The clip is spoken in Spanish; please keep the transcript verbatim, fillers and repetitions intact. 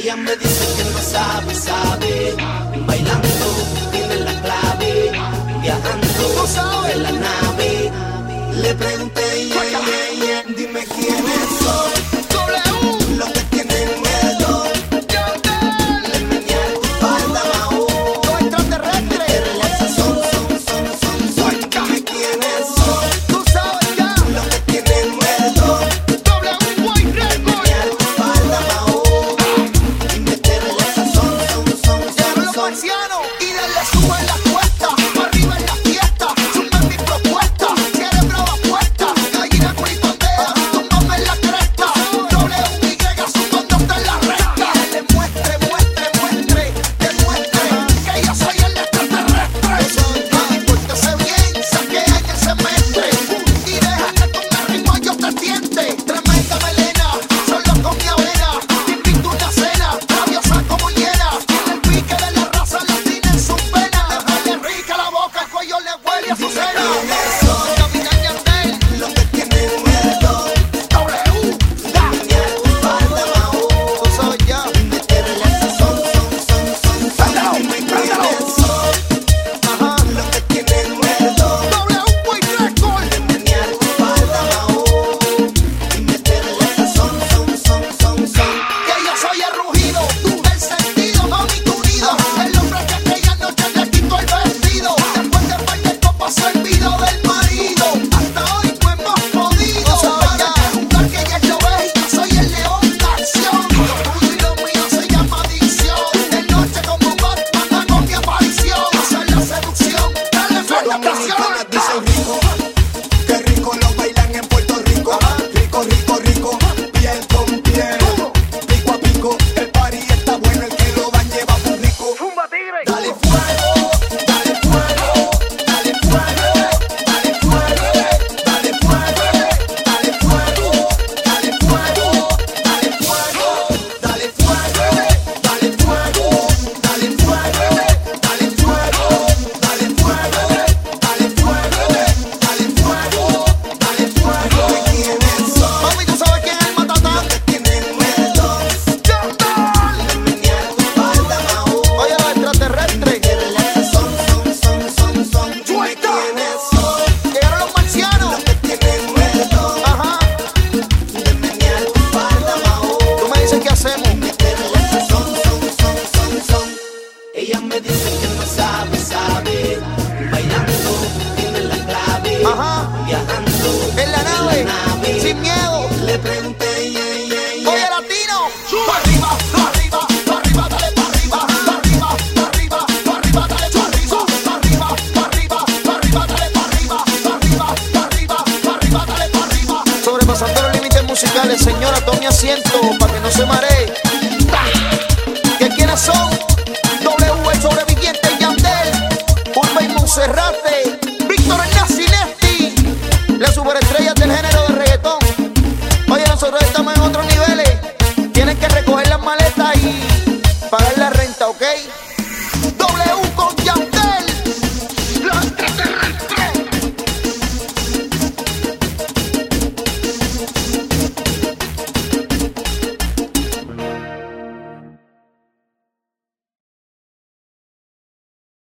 Ella me dice que no sabe, sabe. Bailando, tiene la clave. Viajando en la nave. Le pregunté, yeah, yeah, yeah, dime quiénes son. W. Los que tienen miedo. Le menean tu falda, Maú. Los extraterrestres. Que relaxa son, son, son, son, son. Dime quiénes son. Tú sabes ya. Los que tienen miedo. W. White Record. Le menean tu falda, Maú. Dime que relaxa son, son, son, son, los marcianos. Y denle sube la cuesta. Para arriba en la fiesta. Suben mi propuesta. Cerebro apuesta. Gallina culitontea. Tumbame en la cresta. W Y sumando hasta en la recta. Le muestre, muestre, muestre. Demuestre que yo soy el extraterrestre. Y pórtese bien, saque en el semestre. Y deja que con mi ritmo yo te tiente. Tremenda melena, solo con mi avena. Te invito a una cena, rabiosa como hiena. Tiene el pique de la raza latina en sus venas. Le huele rica la boca, el cuello le huele a su cena. Capitán Yandel, los que tienen miedo. W, da, tu falda, Maú. Tú sabes ya. Dime que relaxa son, son, son, son, son. Dime quiénes son. Ajá, los que tienen miedo. W, White Record. Le menean tu falda, Maú. Dime que relaxa son, son, son, son, son. Que yo soy el rugido, tú el sentido, mami, tu nido. El hombre que aquella noche le quitó el vestido. Después de par de copas servido del marido. Hasta hoy no hemos podido. Para que jugar que ya yo ve. Yo soy el león de acción. Lo tuyo y lo mío se llama adicción. De noche como Batman hago mi aparición. Hacer la seducción, dale fuerte presión. Dicen rico, que rico lo bailan en Puerto Rico. Rico, rico, rico, piel con piel. Pico a pico, el party está bueno, el que lo dan lleva un rico. Dale fuego, dale fuego, dale fuego, dale fuego, dale fuego, dale fuego, dale fuego, dale fuego, dale fuego, dale fuego, dale fuego, dale fuego, dale fuego, dale fuego, dale fuego, dale fuego. ¿Quiénes son? Mami, ¿tú sabes quién es el matatán? Los que tienen miedo. Le menean tu falda, Maú. Oye, los extraterrestres. Que relaxa son, son, son, son, son. Dime quiénes son. Llegaron los marcianos. Los que tienen miedo. Ajá. Le menean tu falda, Maú. Tú me dices qué hacemos. Que relaxa son, son, son, son, son. Ella me dice que no sabe, sabe. Bailando, tiene la clave. Ajá. Viajando En la nave, nave. sin miedo. Le pregunté, yeah, yeah, yeah. Oye, latino. Pa' arriba, pa' arriba, pa' arriba, dale pa' arriba. Pa' arriba, pa' arriba, pa' arriba, dale pa' arriba. Pa' arriba, pa' arriba, pa' arriba, dale pa' arriba. Pa' arriba, pa' arriba, pa' arriba, dale pa' arriba. Sobrepasando los límites musicales, señora, tome asiento para que no se maree. ¿Que quiénes son? W, el sobreviviente, Yandel, Urba y Montserrat.